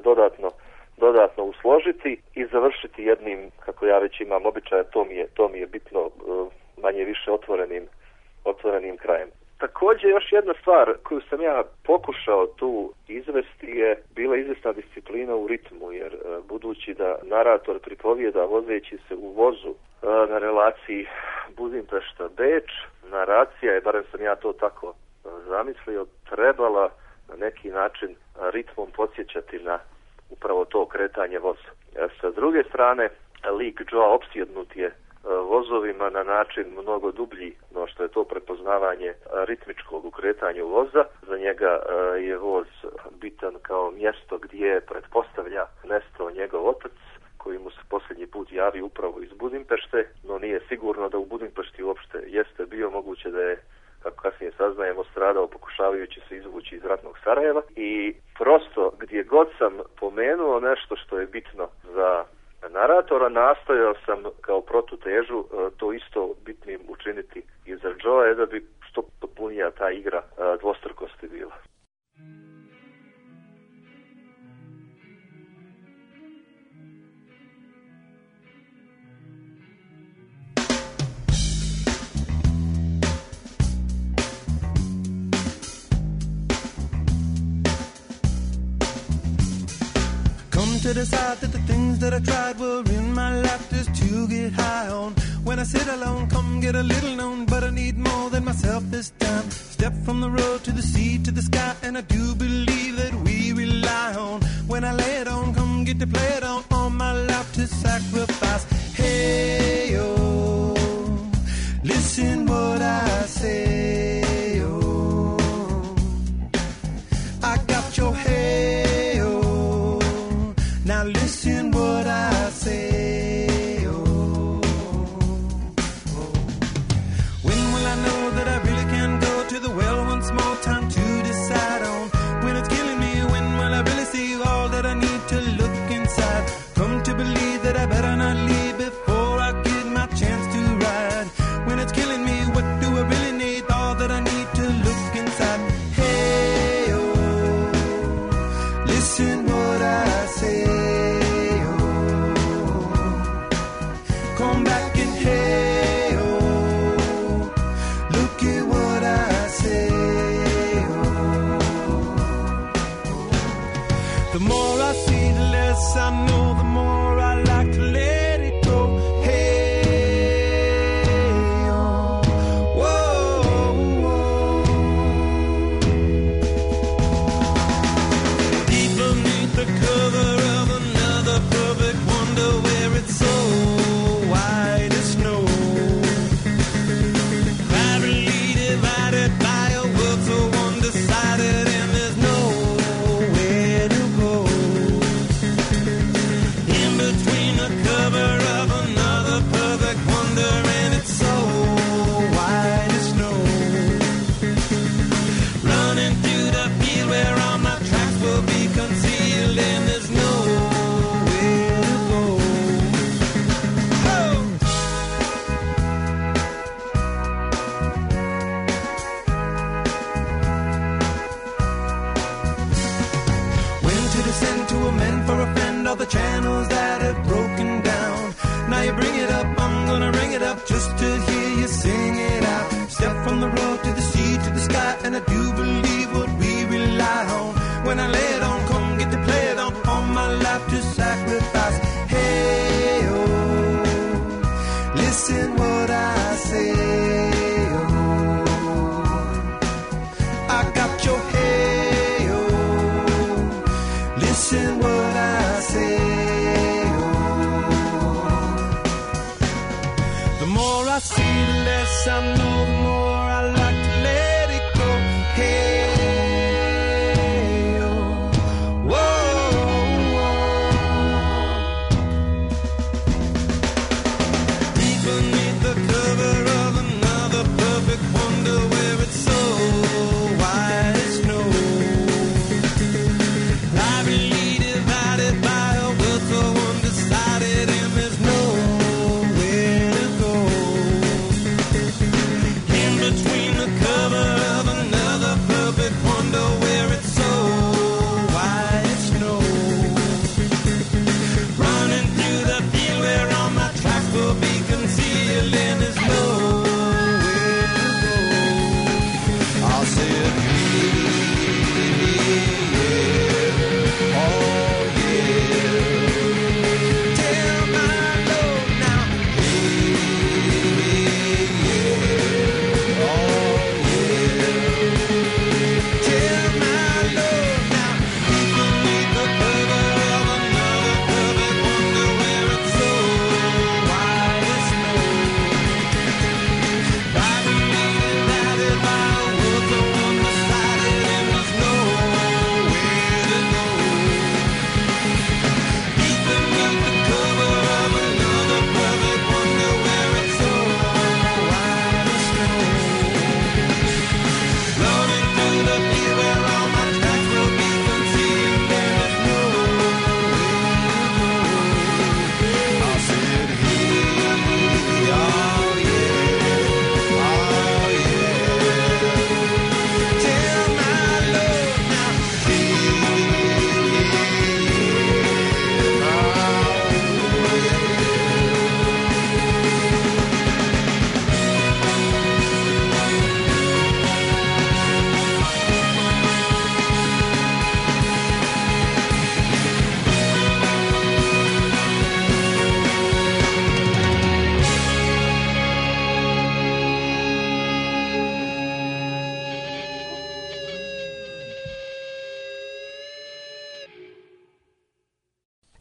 dodatno usložiti i završiti jednim, kako ja već imam običaja, to mi je bitno, manje više otvorenim krajem. Također još jedna stvar koju sam ja pokušao tu izvesti je bila izvesna disciplina u ritmu, jer budući da narator pripovijeda vozeći se u vozu na relaciji Budimpešta-Beč, naracija je, barem sam ja to tako zamislio, trebala na neki način ritmom podsjećati na upravo to kretanje voza. Sa druge strane, lik Joe opsjednut je vozovima na način mnogo dublji no što je to prepoznavanje ritmičkog u kretanju voza. Za njega je voz bitan kao mjesto gdje pretpostavlja nestao njegov otac, koji mu se posljednji put javi upravo iz Budimpešte, no nije sigurno da u Budimpešti uopšte jeste bio, moguće da je, kako kasnije saznajemo, stradao pokušavajući se izvući iz ratnog Sarajeva. I prosto gdje god sam pomenuo nešto što je bitno za naratora, nastojao sam kao protutežu to isto bitnim učiniti i za Joe, da bi što potpunija ta igra dvostrukosti bila. To decide that the things that I tried were in my life just to get high on. When I sit alone, come get a little known, but I need more than myself this time. Step from the road to the sea to the sky, and I do believe that we rely on. When I lay it on, come get to play it on, all my life to sacrifice. Hey, oh, listen what I say, oh, I got your head. Now listen what I say, oh, oh. When will I know that I really can go to the well once more? Time to decide on. When it's killing me, when will I really see all that I need to look inside? Come to believe that I better not leave before I get my chance to ride. When it's killing me, what do I really need? All that I need to look inside. Hey, oh, listen what I say. Come back and hey, oh, look at what I say, oh. The more I see, the less I know, the more I like to let it go. Hey, oh, whoa, whoa. Deep beneath the cover of another perfect wonder where it's so white as snow, privately divided by a world so undecided, and there's nowhere to go. In between the cover of another perfect wonder, and it's so white as snow, running through the field where all my tracks will be concealed, and there's nowhere to go. Descend to amend for a friend all the channels that have broken down. Now you bring it up, I'm gonna ring it up just to hear you sing it out. Step from the road to the sea to the sky, and I do believe what we rely on. When I lay it on, come get to play it on, all my life to sacrifice. Hey, oh, listen what I say, oh, I got your hey, oh, listen what I say, oh. The more I see, the less I know, the more I like to let it go. Hey,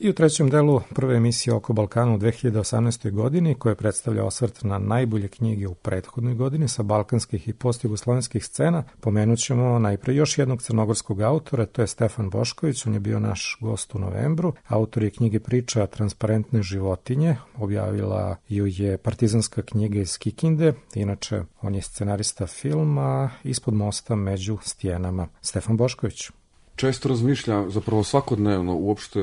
I u trećem delu prve emisije Oko Balkana u 2018. godini, koja predstavlja osvrt na najbolje knjige u prethodnoj godini sa balkanskih i postjugoslovenskih scena, pomenut ćemo najpre još jednog crnogorskog autora, to je Stefan Bošković, on je bio naš gost u novembru. Autor je knjige priča Transparentne životinje, objavila ju je Partizanska knjiga iz Kikinde, inače on je scenarista filma Ispod mosta među stjenama. Stefan Bošković. Često razmišljam, zapravo svakodnevno, uopšte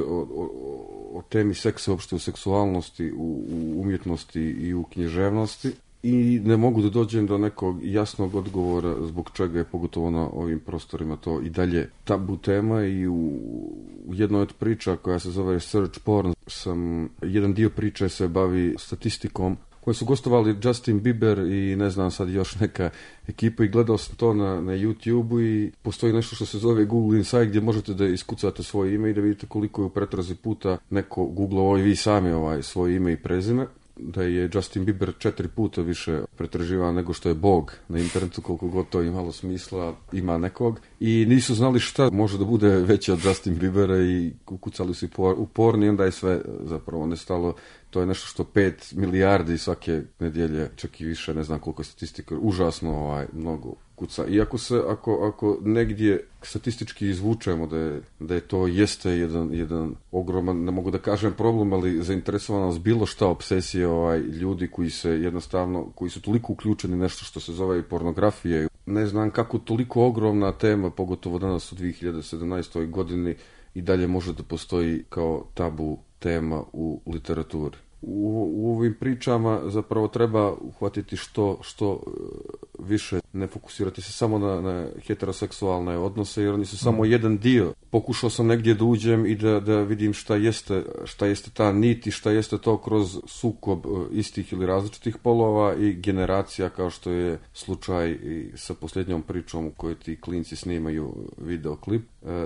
o temi seksa, uopšte o seksualnosti, u umjetnosti i u književnosti i ne mogu da dođem do nekog jasnog odgovora zbog čega je pogotovo na ovim prostorima to i dalje tabu tema. I u jednoj od priča koja se zove Search Porn, jedan dio priče se bavi statistikom koje su gostovali Justin Bieber i ne znam sad još neka ekipa i gledao sam to na YouTube-u i postoji nešto što se zove Google Insight gdje možete da iskucate svoje ime i da vidite koliko je u pretrazi puta neko googlovao i vi sami svoje ime i prezime. Da je Justin Bieber 4 puta više pretraživan nego što je Bog na internetu, koliko god to imalo smisla, ima nekog. I nisu znali šta može da bude veće od Justin Biebera i ukucali su u porn i onda je sve zapravo nestalo. To je nešto što 5 milijardi svake nedjelje, čak i više, ne znam koliko je statistika, užasno mnogo kuca. I ako negdje statistički izvučemo da je to jeste jedan ogroman, ne mogu da kažem problem, ali zainteresovanost bilo šta, obsesije ljudi koji se jednostavno, koji su toliko uključeni nešto što se zove i pornografije. Ne znam kako toliko ogromna tema, pogotovo danas u 2017. godini, i dalje može da postoji kao tabu tema u literaturi. U ovim pričama zapravo treba uhvatiti što više, ne fokusirati se samo na heteroseksualne odnose, jer oni su samo jedan dio. Pokušao sam negdje da uđem i da vidim šta jeste ta nit i šta jeste to kroz sukob istih ili različitih polova i generacija, kao što je slučaj i sa posljednjom pričom u kojoj ti klinci snimaju videoklip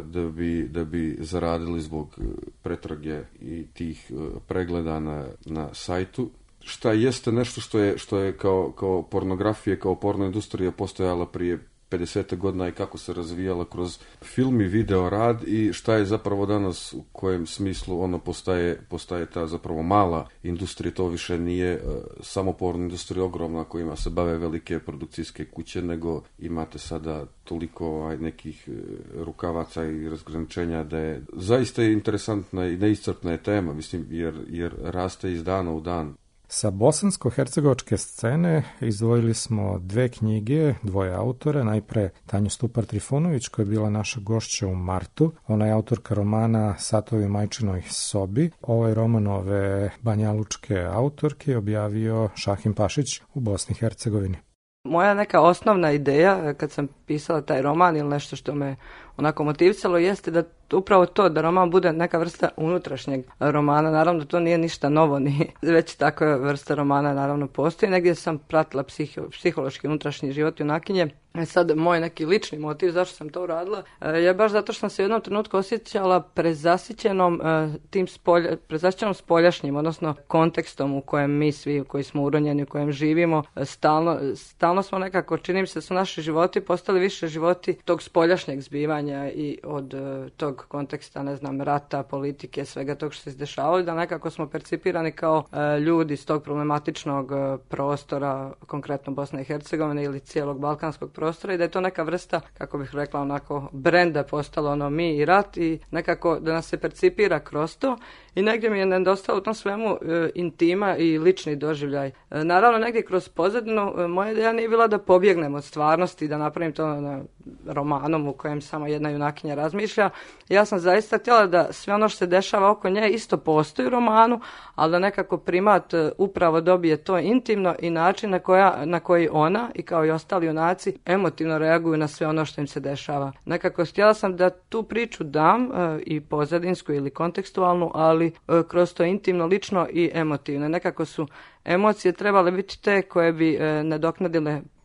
da bi zaradili zbog pretrage i tih pregleda na sajtu. Šta jeste nešto što je kao pornografija, kao porno industrija postojala prije 50 godina i kako se razvijala kroz film i video rad i šta je zapravo danas, u kojem smislu ono postaje ta zapravo mala industrija. To više nije samo porno industrija ogromna kojima se bave velike produkcijske kuće, nego imate sada toliko nekih rukavaca i razgraničenja da je zaista interesantna i neiscrpna je tema, mislim, jer raste iz dana u dan. Sa bosansko-hercegovačke scene izdvojili smo dve knjige, dvoje autora, najpre Tanju Stupar-Trifunović koja je bila naša gošća u martu, ona je autorka romana Satovi u majčinoj sobi. Ovaj roman ove banjalučke autorke objavio Šahin Pašić u Bosni i Hercegovini. Moja neka osnovna ideja kad sam pisala taj roman ili nešto što me onako motivicalo jeste da upravo to, da roman bude neka vrsta unutrašnjeg romana. Naravno da to nije ništa novo, već takva vrsta romana naravno postoji. Negdje sam pratila psihološki unutrašnji život junakinje. Sad moj neki lični motiv zašto sam to uradila je baš zato što sam se u jednom trenutku osjećala prezasićenom spoljašnjim, odnosno kontekstom u kojem mi svi koji smo uronjeni, u kojem živimo, stalno smo nekako, čini mi se da su naši životi postali više životi tog spoljašnjeg zbivanja i od tog konteksta, ne znam, rata, politike, svega tog što se izdešavalo, da nekako smo percipirani kao ljudi iz tog problematičnog prostora, konkretno Bosne i Hercegovine ili cijelog balkanskog prostora, i da je to neka vrsta, kako bih rekla, onako brenda postalo mi i rat i nekako da nas se percipira kroz to. I negdje mi je nedostalo u tom svemu intima i lični doživljaj. Naravno, negdje kroz pozadinu moja ideja nije bila da pobjegnem od stvarnosti, da napravim to na romanom u kojem samo jedna junakinja razmišlja. Ja sam zaista htjela da sve ono što se dešava oko nje isto postoji u romanu, ali da nekako primat upravo dobije to intimno i način na koji ona i kao i ostali junaci emotivno reaguju na sve ono što im se dešava. Nekako htjela sam da tu priču dam i pozadinsku ili kontekstualnu, ali kroz to intimno, lično i emotivno. Nekako su emocije trebale biti te koje bi nadoknadile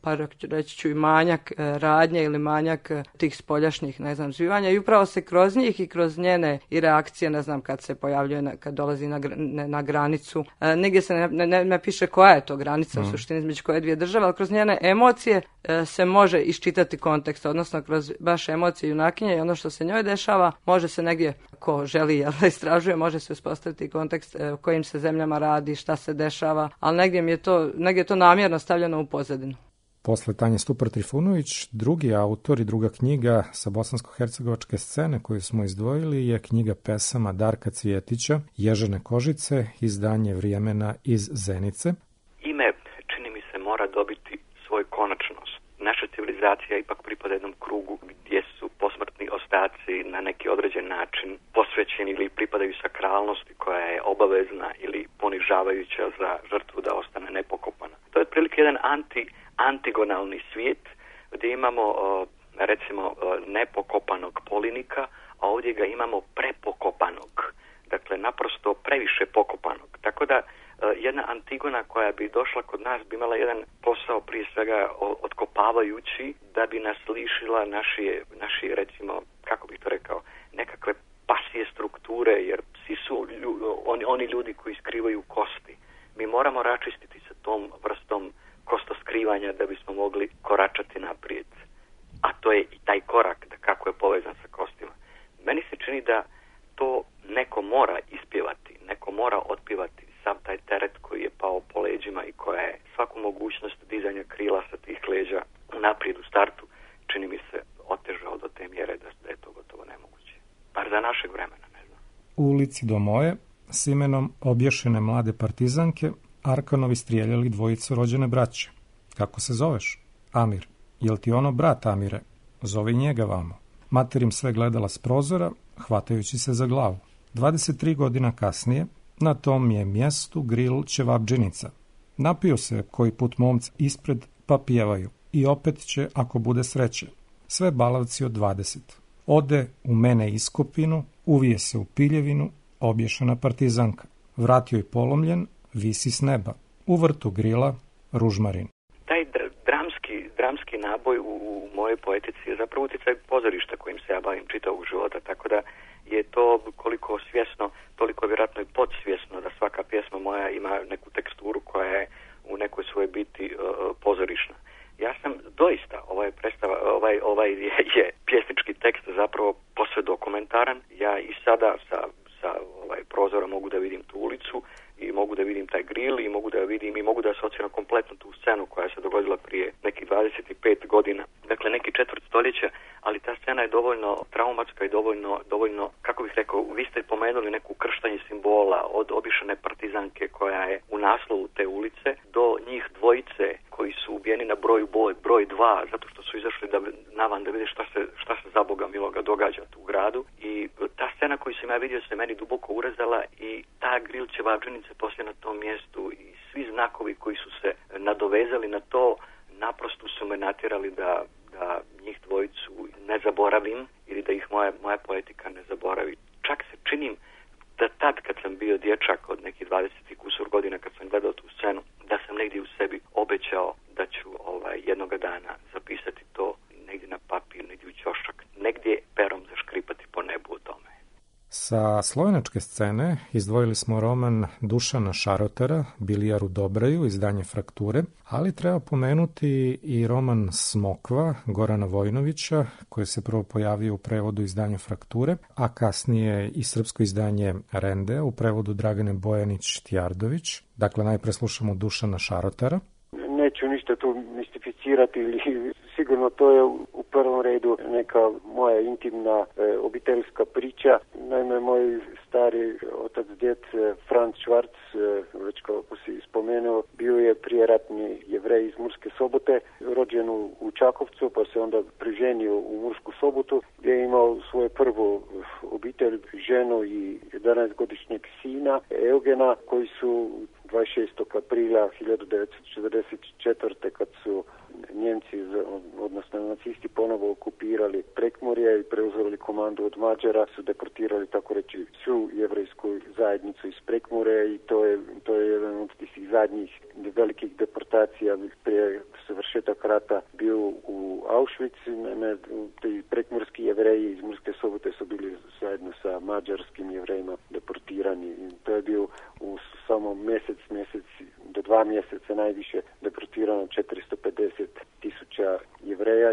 pa reći ću i manjak radnje ili manjak tih spoljašnjih, ne znam, zbivanja i upravo se kroz njih i kroz njene i reakcije, ne znam, kad se pojavljuje, kad dolazi na granicu. Nigdje se ne piše koja je to granica u suštini između koje dvije države, ali kroz njene emocije se može iščitati kontekst, odnosno kroz baš emocije junakinje i ono što se njoj dešava, može se negdje, ko želi da istražuje, može se uspostaviti kontekst o kojim se zemljama radi, šta se dešava, ali negdje je to namjerno stavljeno u pozadinu. Posle Tanje Stupar-Trifunović, drugi autor i druga knjiga sa bosansko-hercegovačke scene koju smo izdvojili je knjiga pesama Darka Cvjetića, Ježene kožice, izdanje Vrijemena iz Zenice. Ime, čini mi se, mora dobiti svoju konačnost. Naša civilizacija ipak pripada jednom krugu gdje su posmrtni ostaci na neki određen način posvećeni ili pripadaju sakralnosti koja je obavezna ili ponižavajuća za žrtvu da ostane nepokopana. To je otprilike jedan antigonalni svijet gdje imamo recimo nepokopanog polinika, a ovdje ga imamo prepokopanog. Dakle, naprosto previše pokopanog. Tako da jedna Antigona koja bi došla kod nas bi imala jedan posao prije svega otkopavajući da bi nas lišila naši recimo, kako bih to rekao, nekakve pasije strukture, jer svi su oni ljudi koji skrivaju kosti. Mi moramo račistiti sa tom vrstom kostoskrivanja da bismo mogli koračati naprijed. A to je i taj korak da kako je povezan sa kostima. Meni se čini da to neko mora ispjevati, neko mora otpivati sav taj teret koji je pao po leđima i koja je svaku mogućnost dizanja krila sa tih leđa naprijed u startu, čini mi se, otežao do te mjere da je to gotovo nemoguće. Bar za našeg vremena, ne znam. U ulici do moje, s imenom obješene mlade partizanke, Arkanovi strijeljali dvojicu rođene braće. Kako se zoveš? Amir. Jel ti ono brat, Amire? Zovi njega vamo. Materim sve gledala s prozora, hvatajući se za glavu. 23 godina kasnije, na tom je mjestu gril ćevabdžinica. Napio se koji put momci ispred, pa pjevaju. I opet će, ako bude sreće. Sve balavci od 20. Ode u mene iskopinu, uvije se u piljevinu, obješena partizanka. Vrat joj polomljen, visi s neba. U vrtu grila, ružmarin. Taj dramski naboj u mojoj poetici je zapravo utjecaj pozorišta kojim se ja bavim čitavog života, tako da je to koliko svjesno, toliko vjerojatno i podsvjesno da svaka pjesma moja ima neku teksturu koja je u nekoj svojoj biti pozorišna. Ja sam doista, ovaj je pjesnički tekst zapravo posve dokumentaran. Ja i sada sa prozora mogu da vidim tu ulicu i mogu da vidim taj grill i mogu da vidim i mogu da asociram kompletno tu scenu koja se dogodila prije nekih 25 godina, dakle neki četvrt stoljeća, ali ta scena je dovoljno traumatska i dovoljno, kako bih rekao, vi ste pomenuli neku krštanje simbola od obišene partizanke koja je u naslovu te ulice do njih dvojice koji su ubijeni na broj 2 zato što su izašli na van da vide šta se za Boga miloga događa tu u gradu i ta scena koju sam ja vidio se meni duboko urezala i ta grill ćevabdžinice poslije na tom mjestu i svi znakovi koji su se nadovezali na to naprosto su me natjerali da njih dvojicu ne zaboravim ili da ih moja poetika ne zaboravi. Čak se činim da tad kad sam bio dječak od nekih 20 kusur godina kad sam gledao tu scenu, da sam negdje u sebi obećao da ću jednoga dana zapisati to negdje na papir, negdje u ćošak, negdje perom zaškripati po nebu o tome. Sa slovenačke scene izdvojili smo roman Dušana Šarotera, Bilijar u Dobraju, izdanje Frakture, ali treba pomenuti i roman Smokva Gorana Vojnovića, koji se prvo pojavio u prevodu izdanja Frakture, a kasnije i srpsko izdanje Rende u prevodu Dragane Bojanić-Tjardović. Dakle, najpre slušamo Dušana Šarotera. Neću ništa tu mistificirati ili sigurno to je u prvom redu neka moja intimna obiteljska priča. Naime, moj stari otac djed Franz Schwarz, već kako si spomenuo, bio je prijeratni Jevrej iz Murske Sobote, rođen u Čakovcu, pa se onda priženio u Mursku Sobotu, gdje je imao svoju prvu obitelj, ženu i 11-godišnjeg sina Eugena, koji su 26. aprila 1944. kad su Njemci, odnosno nacisti, ponovo okupirali Prekmurje i preuzeli komandu od Mađara, su deportirali, tako reći, svu jevrejsku zajednicu iz Prekmure i to je jedan od tih zadnjih velikih deportacija prije završetak rata bio u Auschwitz. Naime, ti prekmorski Jevreji iz Murske Sobote su bili zajedno sa mađarskim Jevrejima deportirani. I to je bio u samo mjesec do 2 mjeseca najviše deportirano 450.000 Jevreja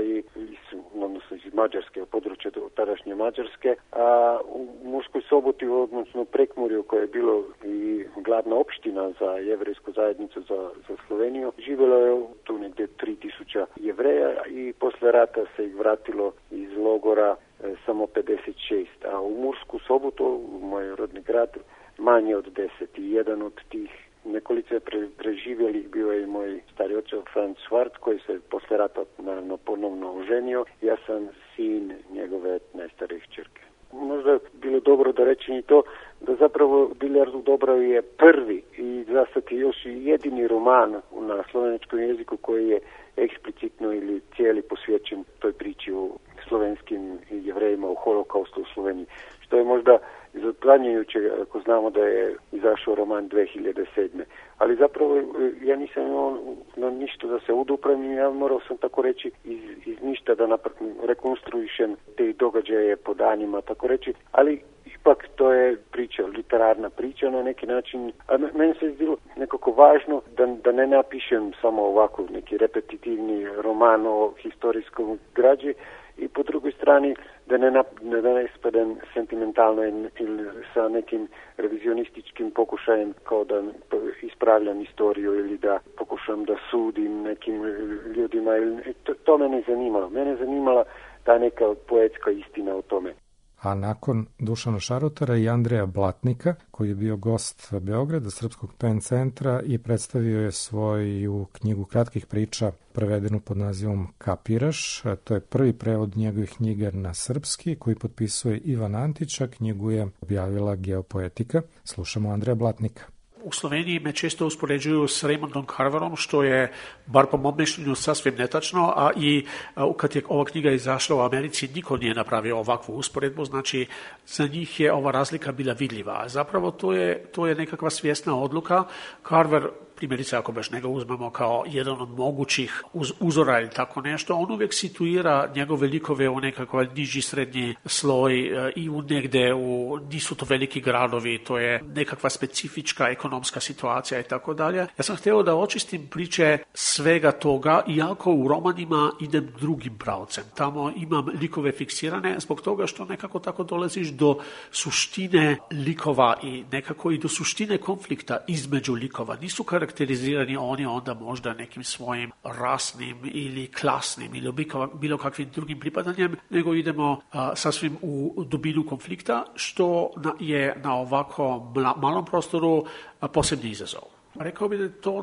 odnosno iz Mađarske, od područja tadašnje Mađarske. A u Murskoj Soboti, odnosno Prekmurju, koje je bilo i glavna opština za jevrejsku zajednicu za Sloveniju, živjelo je tu negdje 3.000 Jevreja i posle rata se ih vratilo iz logora samo 56. A u Mursku Sobotu, u moj rodni grad, manje od 10. I jedan od tih nekolice preživjelih bio je i moj stari otac Franz Schwarz, koji se posle rata naravno ponovno oženio. Ja sam sin njegove najstarije kćerke. Možda je bilo dobro da reći i to da zapravo Biljard u Dobravi je prvi i za sad još i jedini roman na sloveničkom jeziku koji je eksplicitno ili cijeli posvećen toj priči o slovenskim Jevrejima u holokaustu u Sloveniji, što je možda izotranjujuće ako znamo da je izašao roman 2007. Ali zapravo ja nisam imao ništa da se uduprem, ja morao sam tako reći iz ništa da rekonstruišem te događaje po danima, tako reći, ali ipak to je priča, literarna priča na neki način, a meni se izdilo nekako važno da ne napišem samo ovako neki repetitivni roman o historijskom građi i po drugoj strani da ne ispadem sentimentalno ili sa nekim revizionističkim pokušajem kao da ispravljam istoriju ili da pokušam da sudim nekim ljudima. To me ne zanimalo. Mene zanimala ta neka poetska istina o tome. A nakon Dušana Šarotara i Andreja Blatnika, koji je bio gost Beograda, Srpskog PEN centra i predstavio je svoju knjigu kratkih priča prevedenu pod nazivom Kapiraš. To je prvi prevod njegovih knjiga na srpski koji potpisuje Ivan Antić, a knjigu je objavila Geopoetika. Slušamo Andreja Blatnika. U Sloveniji me često uspoređuju s Raymondom Carverom, što je, bar po mom mišljenju, sasvim netačno, a i kad je ova knjiga izašla u Americi, niko nije napravio ovakvu usporedbu, znači za njih je ova razlika bila vidljiva. A zapravo to je nekakva svjesna odluka. Carver, primjerice ako baš njega uzmemo kao jedan od mogućih uzora ili tako nešto, on uvijek situira njegove likove u nekakav niži srednji sloj i negde nisu to veliki gradovi, to je nekakva specifička ekonomska situacija i tako dalje. Ja sam htio da očistim priče svega toga, iako u romanima idem drugim pravcem. Tamo imam likove fiksirane zbog toga što nekako tako dolaziš do suštine likova i nekako i do suštine konflikta između likova. Nisu karakterizirani oni onda možda nekim svojim rasnim ili klasnim ili bilo kakvim drugim pripadanjem, nego idemo sasvim u dubinu konflikta, što je na ovako malom prostoru posebni izazov. Rekao bih da je to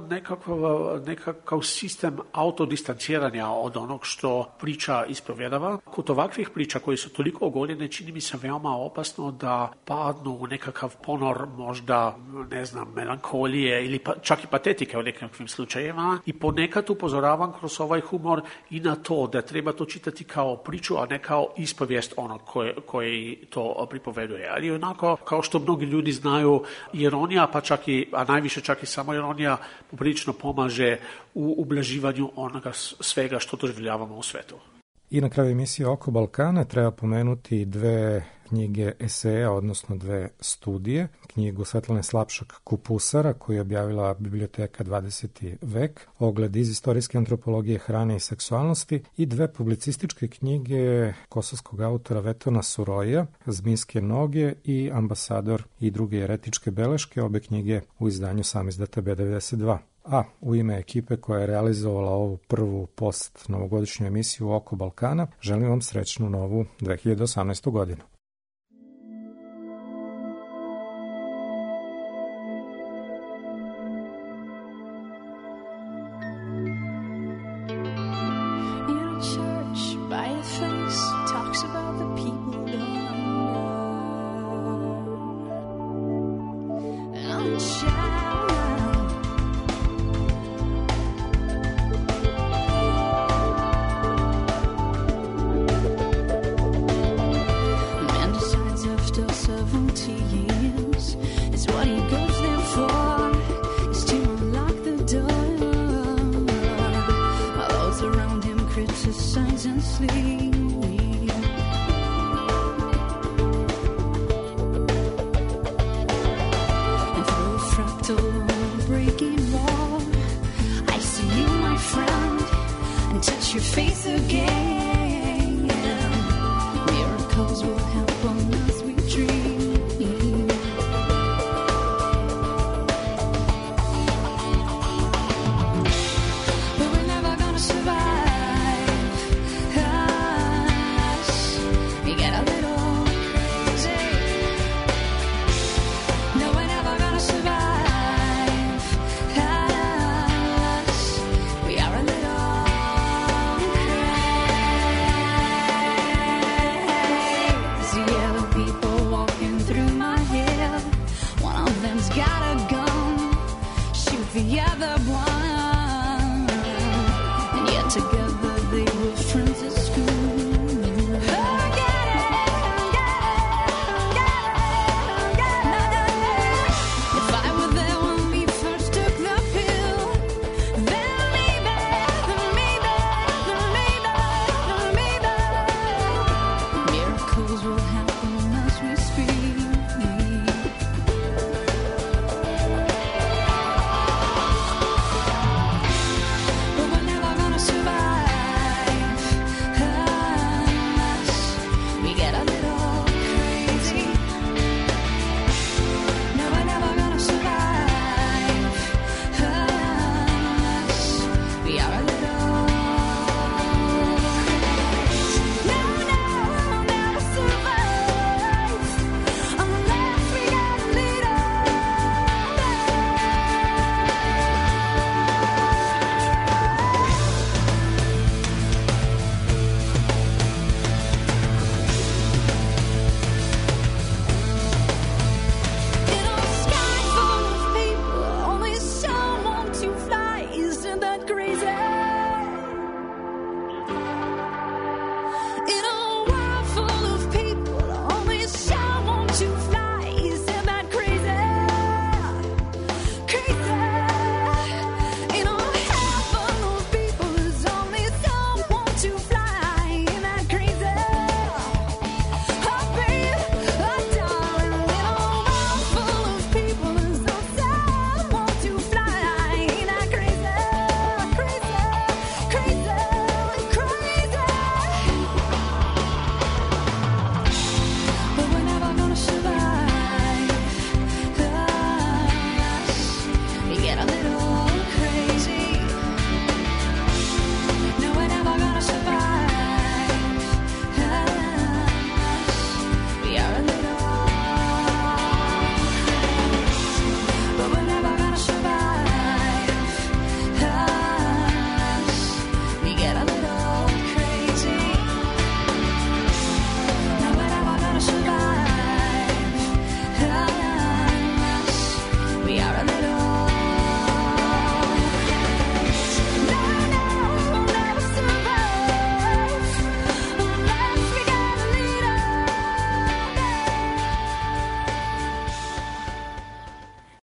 nekakav sistem autodistanciranja od onog što priča ispovjedava. Kod ovakvih priča koji su toliko ogoljene, čini mi se veoma opasno da padnu u nekakav ponor možda, melankolije ili čak i patetike u nekakvim slučajevima. I ponekad upozoravam kroz ovaj humor i na to da treba to čitati kao priču, a ne kao ispovijest onog koji to pripoveduje. Ali onako, kao što mnogi ljudi znaju, ironija, a najviše čak i samo ironija poprilično pomaže u ublaživanju onoga svega što doživljavamo u svetu. I na kraju emisije Oko Balkana treba pomenuti 2 knjige eseja, odnosno 2 studije. Knjigu Svetlane Slapšak Kupusara, koju je objavila Biblioteka 20. vek, Ogled iz istorijske antropologije hrane i seksualnosti, i 2 publicističke knjige kosovskog autora Vetona Suroja, Zmijske noge i Ambasador i druge eretičke beleške, obe knjige u izdanju samizdata B92. A u ime ekipe koja je realizovala ovu prvu post-novogodišnju emisiju Oko Balkana, želim vam srećnu novu 2018. godinu. rise and sleep. And through a fractal breaking wall, I see you, my friend, and touch your face again.